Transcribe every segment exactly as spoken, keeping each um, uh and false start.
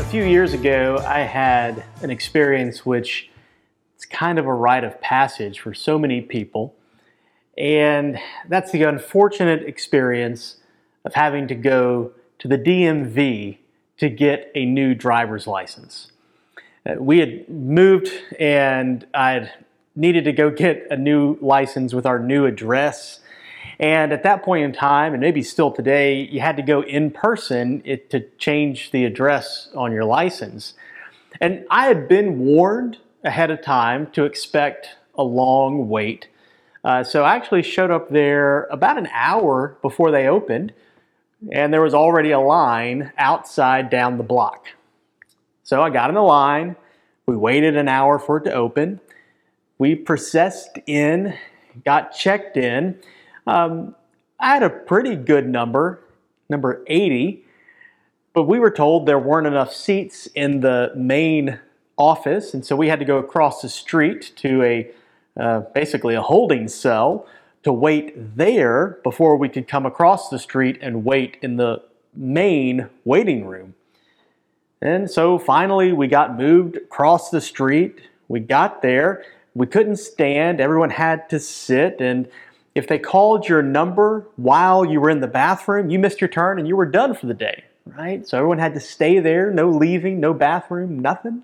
few years ago, I had an experience which it's kind of a rite of passage for so many people. And that's the unfortunate experience of having to go to the D M V to get a new driver's license. Uh, we had moved and I had needed to go get a new license with our new address. And at that point in time, and maybe still today, you had to go in person it, to change the address on your license. And I had been warned ahead of time to expect a long wait. Uh, so I actually showed up there about an hour before they opened, and there was already a line outside down the block. So I got in the line, we waited an hour for it to open, we processed in, got checked in. Um, I had a pretty good number, number eighty, but we were told there weren't enough seats in the main office, and so we had to go across the street to a uh, basically a holding cell to wait there before we could come across the street and wait in the main waiting room. And so finally we got moved across the street. We got there. We couldn't stand. Everyone had to sit, and if they called your number while you were in the bathroom, you missed your turn and you were done for the day, right? So everyone had to stay there, no leaving, no bathroom, nothing.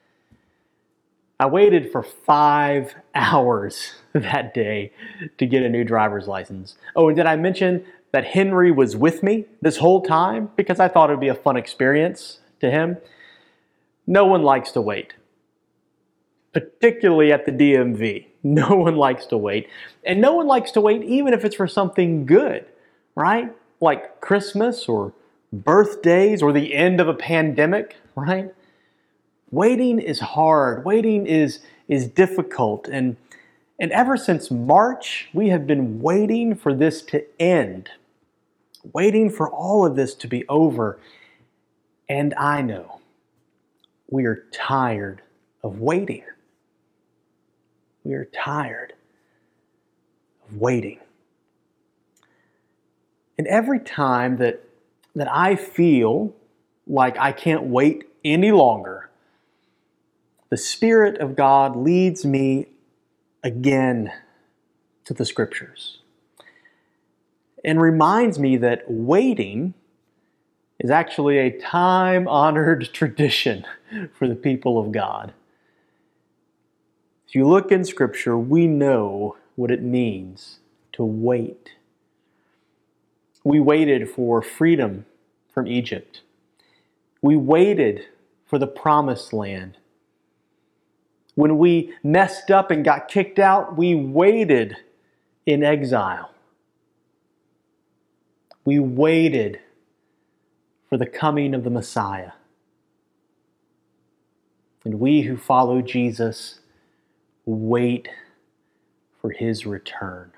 I waited for five hours that day to get a new driver's license. Oh, and did I mention that Henry was with me this whole time because I thought it would be a fun experience to him? No one likes to wait, particularly at the D M V. No one likes to wait. And no one likes to wait even if it's for something good, right? Like Christmas or birthdays or the end of a pandemic, right? Waiting is hard. Waiting is, is difficult. And, and ever since March, we have been waiting for this to end, waiting for all of this to be over. And I know we are tired of waiting. We are tired of waiting. And every time that, that I feel like I can't wait any longer, the Spirit of God leads me again to the Scriptures and reminds me that waiting is actually a time-honored tradition for the people of God. If you look in Scripture, we know what it means to wait. We waited for freedom from Egypt. We waited for the Promised Land. When we messed up and got kicked out, we waited in exile. We waited for the coming of the Messiah. And we who follow Jesus wait for His return.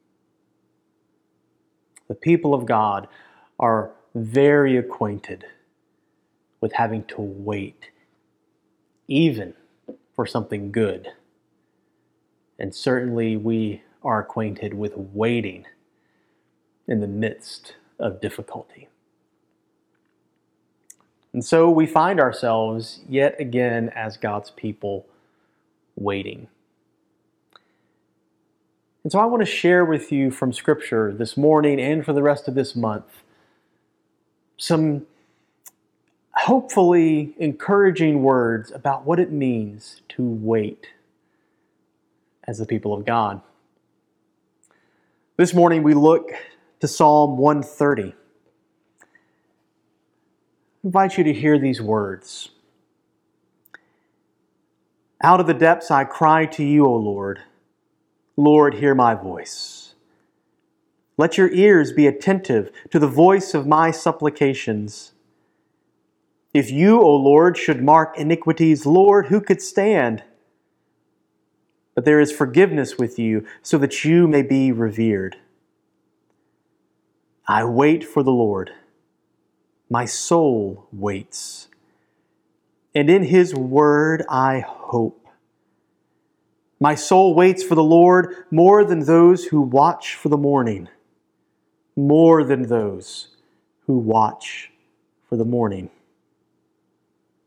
The people of God are very acquainted with having to wait, even for something good. And certainly we are acquainted with waiting in the midst of difficulty. And so we find ourselves yet again as God's people waiting. And so I want to share with you from Scripture this morning and for the rest of this month some hopefully encouraging words about what it means to wait as the people of God. This morning we look to Psalm one thirty. I invite you to hear these words. Out of the depths I cry to you, O Lord. Lord, hear my voice. Let your ears be attentive to the voice of my supplications. If you, O Lord, should mark iniquities, Lord, who could stand? But there is forgiveness with you, so that you may be revered. I wait for the Lord. My soul waits. And in His word I hope. My soul waits for the Lord more than those who watch for the morning, more than those who watch for the morning.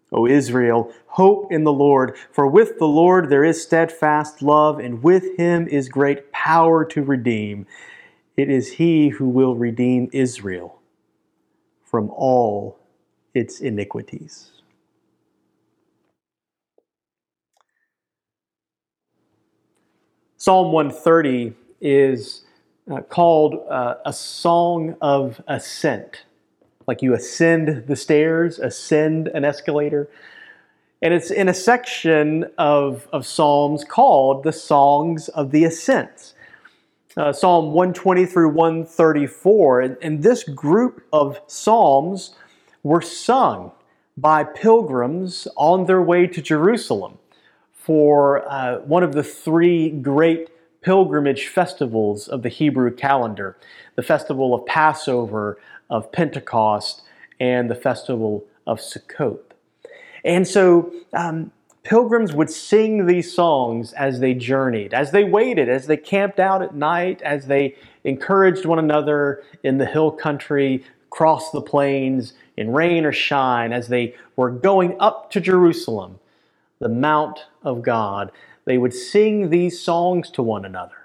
O Israel, hope in the Lord, for with the Lord there is steadfast love, and with him is great power to redeem. It is he who will redeem Israel from all its iniquities. Psalm one thirty is uh, called uh, a song of ascent. Like you ascend the stairs, ascend an escalator. And it's in a section of, of Psalms called the Songs of the Ascents. Uh, Psalm one twenty through one thirty-four. And, and this group of Psalms were sung by pilgrims on their way to Jerusalem for uh, one of the three great pilgrimage festivals of the Hebrew calendar, the festival of Passover, of Pentecost, and the festival of Sukkot. And so um, pilgrims would sing these songs as they journeyed, as they waited, as they camped out at night, as they encouraged one another in the hill country, crossed the plains, in rain or shine, as they were going up to Jerusalem, the Mount of God. They would sing these songs to one another.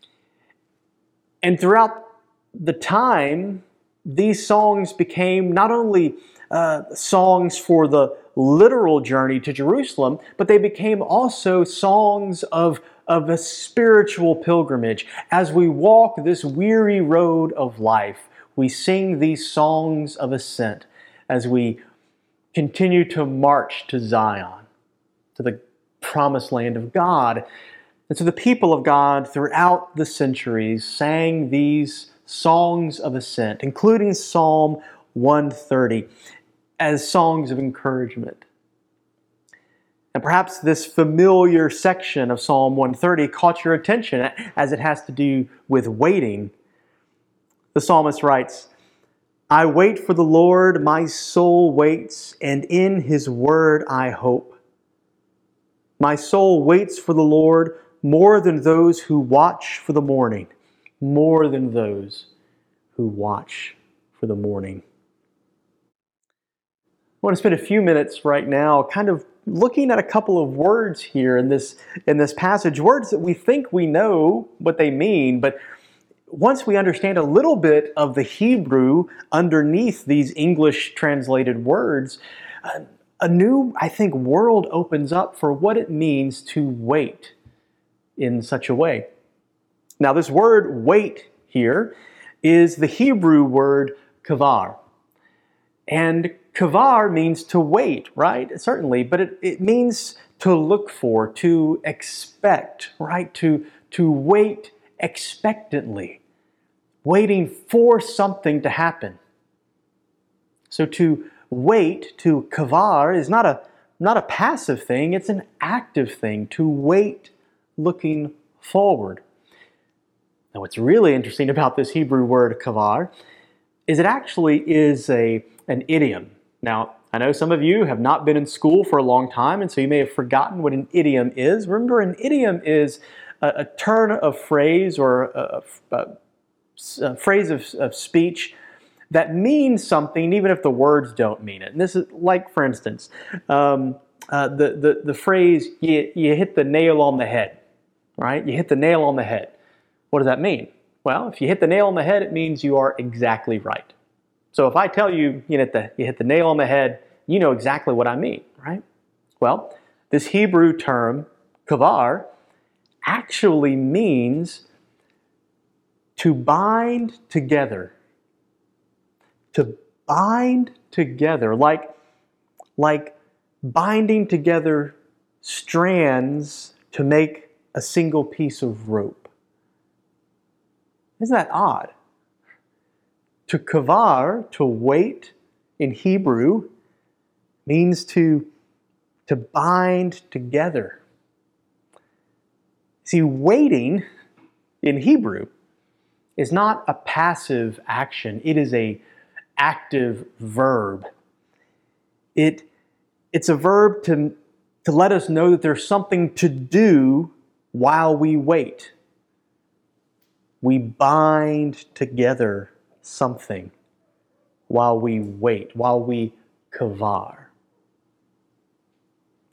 And throughout the time, these songs became not only uh, songs for the literal journey to Jerusalem, but they became also songs of, of a spiritual pilgrimage. As we walk this weary road of life, we sing these songs of ascent as we continue to march to Zion, to the promised land of God. And so the people of God throughout the centuries sang these songs of ascent, including Psalm one thirty, as songs of encouragement. And perhaps this familiar section of Psalm one thirty caught your attention as it has to do with waiting. The psalmist writes, I wait for the Lord, my soul waits, and in his word I hope. My soul waits for the Lord more than those who watch for the morning, more than those who watch for the morning. I want to spend a few minutes right now kind of looking at a couple of words here in this, in this passage, words that we think we know what they mean, but once we understand a little bit of the Hebrew underneath these English translated words, uh, a new, I think, world opens up for what it means to wait in such a way. Now, this word wait here is the Hebrew word kavar. And kavar means to wait, right? Certainly, but it, it means to look for, to expect, right? To, to wait expectantly, waiting for something to happen. So to wait, to kavar, is not a, not a passive thing, it's an active thing, to wait looking forward. Now, what's really interesting about this Hebrew word kavar is it actually is a, an idiom. Now, I know some of you have not been in school for a long time, and so you may have forgotten what an idiom is. Remember, an idiom is a, a turn of phrase or a, a, a phrase of, of speech that means something even if the words don't mean it. And this is like, for instance, um, uh, the, the, the phrase, you, you hit the nail on the head, right? You hit the nail on the head. What does that mean? Well, if you hit the nail on the head, it means you are exactly right. So if I tell you, you hit the, you hit the nail on the head, you know exactly what I mean, right? Well, this Hebrew term, kavar, actually means to bind together. To bind together, like, like binding together strands to make a single piece of rope. Isn't that odd? To kavar, to wait in Hebrew, means to, to bind together. See, waiting in Hebrew is not a passive action. It is a active verb. It, it's a verb to, to let us know that there's something to do while we wait. We bind together something while we wait, while we kavar.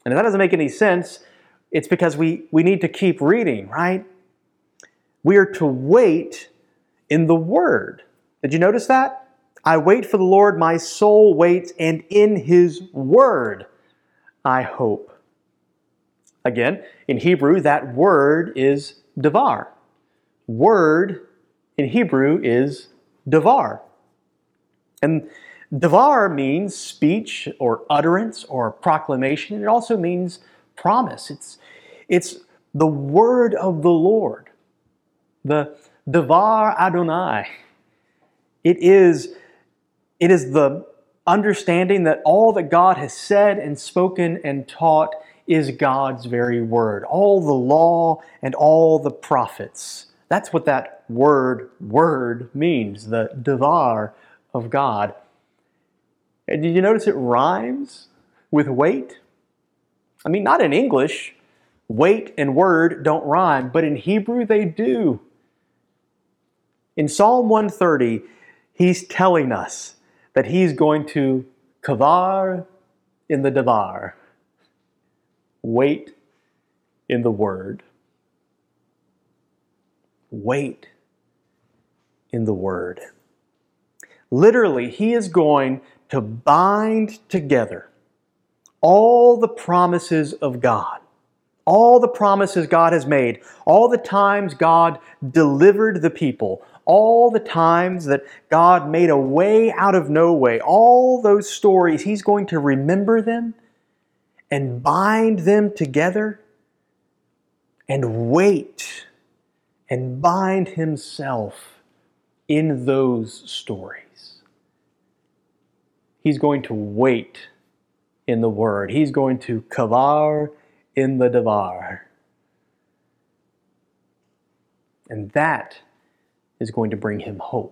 And if that doesn't make any sense, it's because we, we need to keep reading, right? We are to wait in the Word. Did you notice that? I wait for the Lord, my soul waits, and in His Word I hope. Again, in Hebrew, that word is devar. Word in Hebrew is devar. And devar means speech or utterance or proclamation. It also means promise. It's, it's the word of the Lord, the devar Adonai. It is, it is the understanding that all that God has said and spoken and taught is God's very word. All the law and all the prophets. That's what that word, word means, the devar of God. And did you notice it rhymes with wait? I mean, not in English. Wait and word don't rhyme, but in Hebrew they do. In Psalm one thirty, he's telling us that he's going to kavar in the devar. Wait in the word. Wait in the word. Literally, he is going to bind together all the promises of God, all the promises God has made, all the times God delivered the people, all the times that God made a way out of no way, all those stories, he's going to remember them and bind them together and wait and bind himself in those stories. He's going to wait in the Word. He's going to kavar in the devar. And that is going to bring him hope.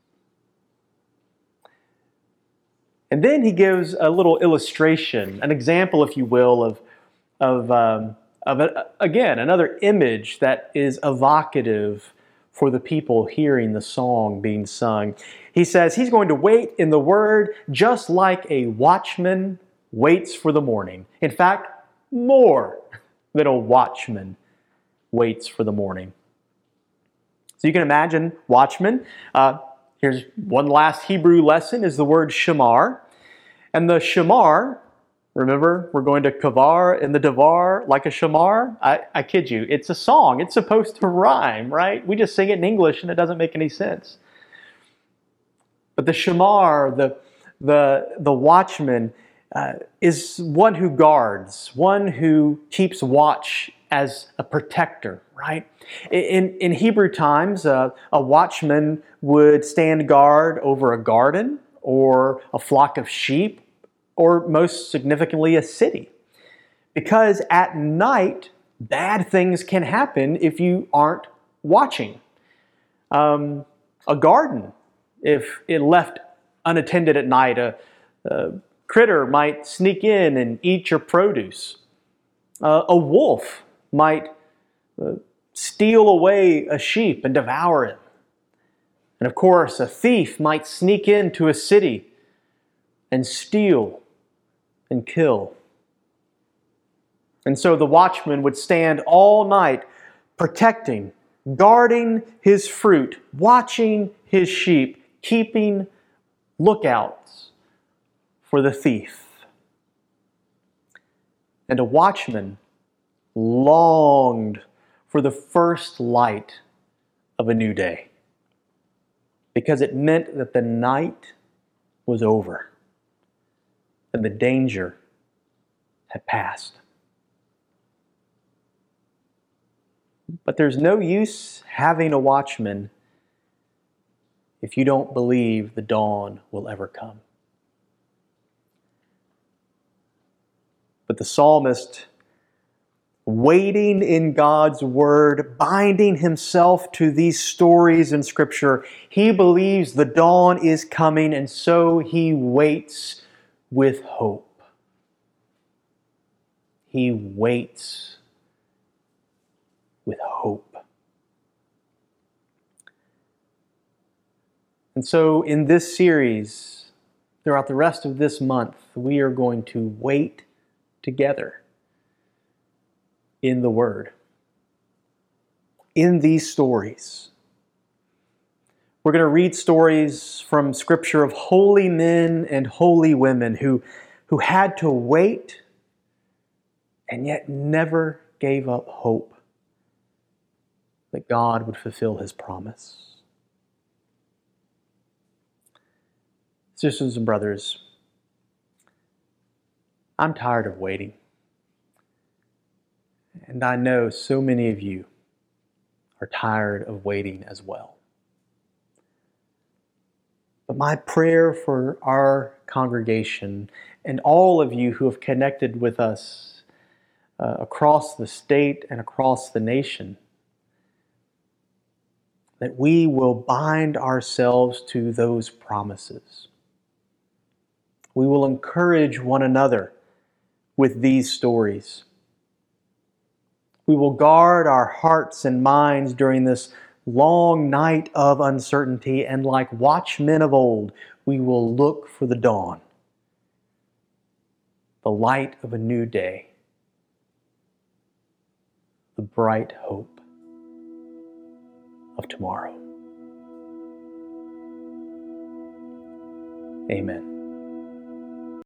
And then he gives a little illustration, an example, if you will, of, of, um, of a, again, another image that is evocative for the people hearing the song being sung. He says he's going to wait in the Word just like a watchman waits for the morning. In fact, more than a watchman waits for the morning. So you can imagine watchmen. Uh, here's one last Hebrew lesson is the word shamar. And the shamar, remember, we're going to kavar in the devar like a shamar. I, I kid you, it's a song. It's supposed to rhyme, right? We just sing it in English and it doesn't make any sense. But the shamar, the, the, the watchman, uh, is one who guards, one who keeps watch as a protector, right? In, in Hebrew times, uh, a watchman would stand guard over a garden or a flock of sheep, or most significantly, a city. Because at night, bad things can happen if you aren't watching. Um, a garden, if it left unattended at night, a, a critter might sneak in and eat your produce. Uh, a wolf might uh, steal away a sheep and devour it. And of course, a thief might sneak into a city and steal and kill. And so the watchman would stand all night protecting, guarding his fruit, watching his sheep, keeping lookouts for the thief. And a watchman longed for the first light of a new day, because it meant that the night was over and the danger had passed. But there's no use having a watchman if you don't believe the dawn will ever come. But the psalmist, waiting in God's Word, binding himself to these stories in Scripture, he believes the dawn is coming, and so he waits with hope. He waits with hope. And so in this series, throughout the rest of this month, we are going to wait together. in the Word, in these stories. We're going to read stories from Scripture of holy men and holy women who, who had to wait and yet never gave up hope that God would fulfill His promise. Sisters and brothers, I'm tired of waiting. And I know so many of you are tired of waiting as well. But my prayer for our congregation and all of you who have connected with us uh, across the state and across the nation, that we will bind ourselves to those promises. We will encourage one another with these stories. We will guard our hearts and minds during this long night of uncertainty, and like watchmen of old, we will look for the dawn, the light of a new day, the bright hope of tomorrow. Amen.